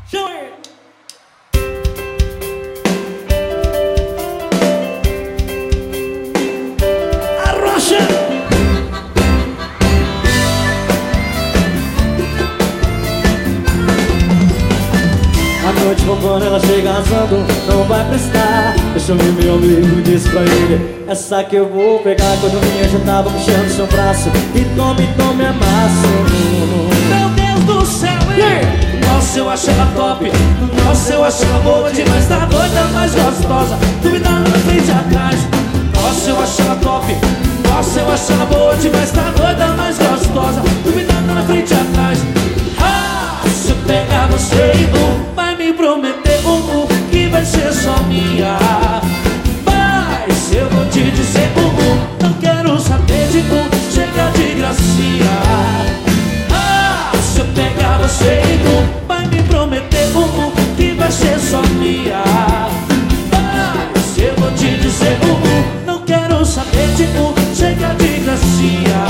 A noite roubando, ela chega arrasando, não vai prestar. Eu chamei meu amigo e disse pra ele: essa que eu vou pegar. Quando vinha já tava puxando seu braço e tome, amasso. Meu Deus do céu, hein? Nossa, eu acho ela top. Nossa, eu acho ela boa demais. Tá doida, mais gostosa, duvidando na frente e atrás. Nossa, eu acho ela top. Nossa, eu acho ela boa demais. Tá doida, mais gostosa, duvidando na frente e atrás. Ah, se eu pegar você e vai me prometer que vai ser só minha. Mas eu vou te dizer não quero saber de chega de gracinha. Ah, se eu pegar você e vai me prometer que vai ser só minha. Mas eu vou te dizer não quero saber de chega de gracinha.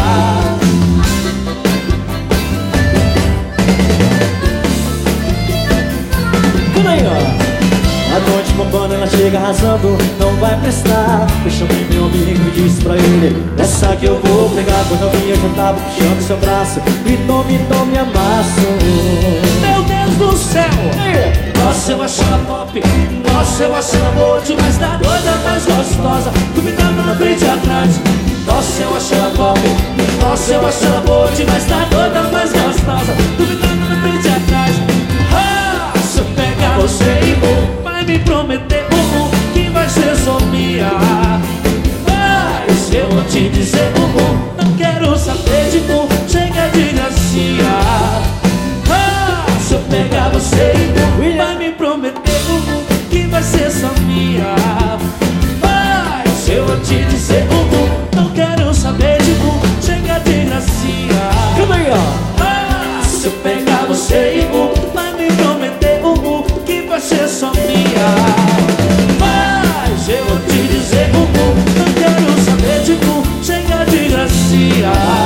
A noite bombando, ela chega arrasando, não vai prestar. Eu chamei meu amigo e disse pra ele: essa que eu vou pegar. Quando eu vinha já tava puxando seu braço e tome, amasso. Meu Deus do céu! Nossa, eu acho ela top. Nossa, eu acho ela boa demais. Tá doida, mais gostosa, duvidando na frente e atrás. Nossa, eu acho ela top. Nossa, eu acho ela boa demais. Tá doida, mais gostosa, duvidando na frente e atrás. Ah, se eu pegar você e vai me prometer que vai ser só minha. Mas eu vou te dizer não quero saber de chega de gracinha. Ah, se eu pegar você e vai me prometer que vai ser só minha. Mas eu vou te dizer não quero saber de chega de gracinha. Ah, se eu pegar você e vai me prometer que vai ser só minha. Mas eu vou te dizer não quero saber de chega de gracinha.